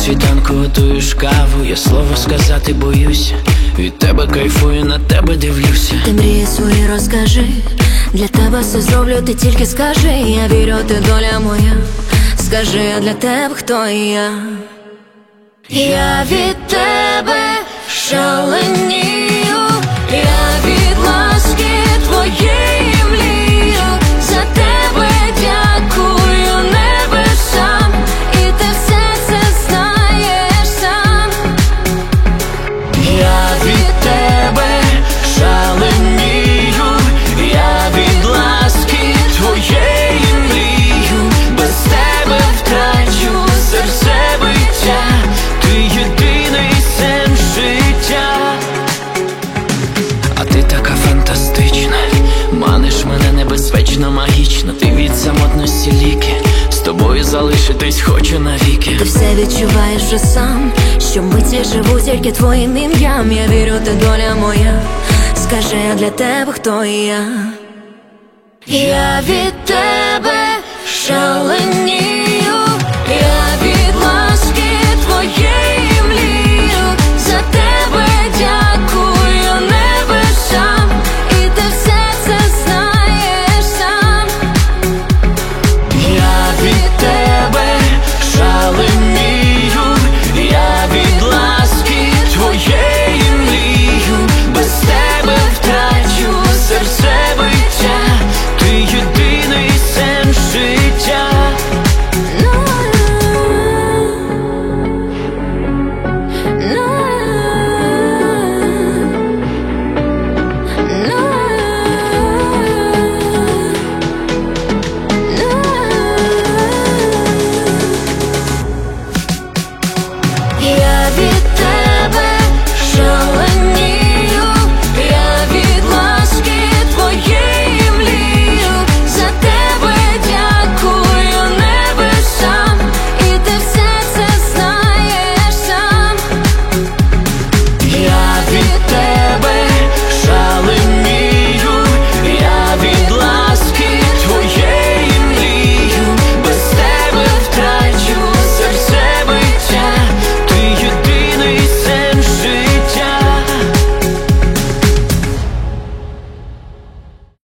світанку готуєш каву, я слово сказати боюся. Від тебе кайфую, на тебе дивлюся. Ти мрії свої розкажи, для тебе все зроблю, ти тільки скажи. Я вірю, ти доля моя. Скажи, а для тебе хто я? Я від тебе шаленію, я від ласки твоєї млію. За тебе дякую небесам, і ти все це знаєш сам. Я від тебе шаленію, я від ласки твоєї мрію. Без тебе втрачу серцебиття, ти єдиний сенс життя. А ти така фантастична, маниш мене небезпечно, магічно. Ти від самотності ліки, з тобою залишитись хочу навіки. Ти все відчуваєш вже сам, що миті живу тільки твоїм ім'ям. Я вірю, ти доля моя. Скажи, а для тебе хто я? Я від тебе шаленію.